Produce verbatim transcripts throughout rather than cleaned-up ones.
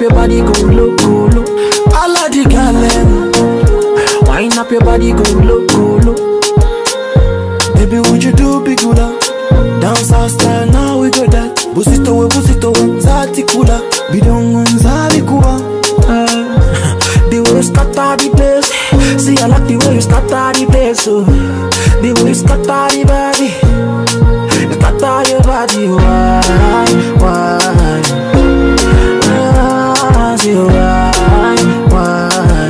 your body, go low, go low. I like the girl. Wind up your body, go low, go low. Baby, would you do big hula? Dance our style, now we got that. Busito we busito we zati kula. Bidongo nzali kuwa. The way you scatter the place. See, I like the way you scatter the place. So, the way you scatter the body. You scatter your body. Why, why? Ah, see, why, why?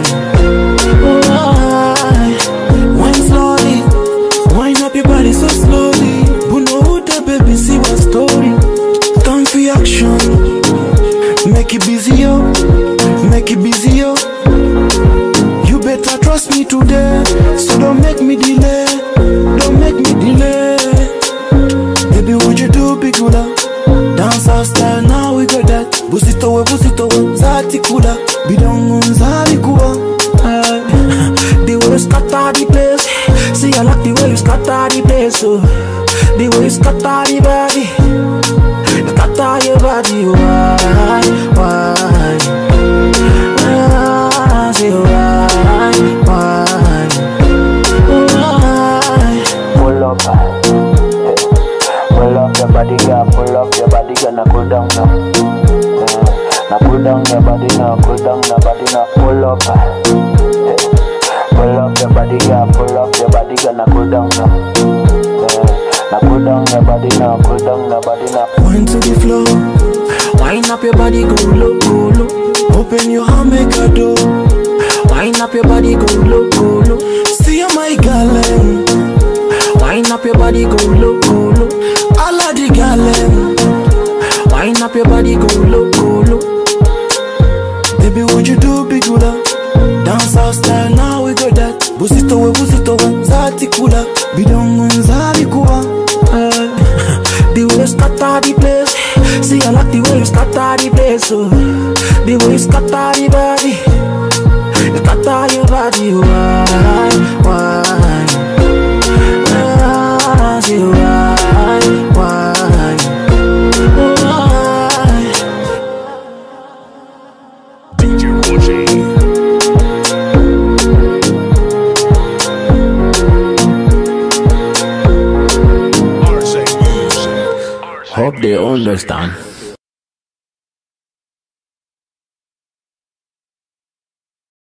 Why? Wine slowly. Wind up your body so slowly. Baby, see what story. Time for action. Make it busy, yo. Make it busy, yo. You better trust me today. So don't make me delay. Don't make me delay. Baby, would you do big hula? Dance our style, now we got that. Busito we, busito we, zati kula. Bidongo nzali kuwa. The way you scatter the place. See, I like the way you scatter the place. So, the way you scatter the body. You scatter your body. Why, why? Ah, say why, why? Why? Pull up, pull up your body, girl. Pull up your body, girl. Now cool down now. Now cool down your body, now cool down your body, now pull up. Pull up your body, girl. Pull up your body, girl. Now cool down now. Now cool down your body, now cool down your body, now. Wind to the floor. Wind up your body, go low, go low. Open your hand, make a door. Wind up your body, go low, go low. See you, my girl. Wind up your body, go low, go low. I like the girl. Wind up your body, go low, go low. Baby, would you do big hula? Dance our style, now we got that. Busito we, busito we, zati kula. Bidongo nzali kuwa. The way you scatter the place. See, I like the way you scatter the place. So, the way you scatter the body. You scatter your body. Why, why? Ah, see why, why? Why? D J Roger. Hope they understand.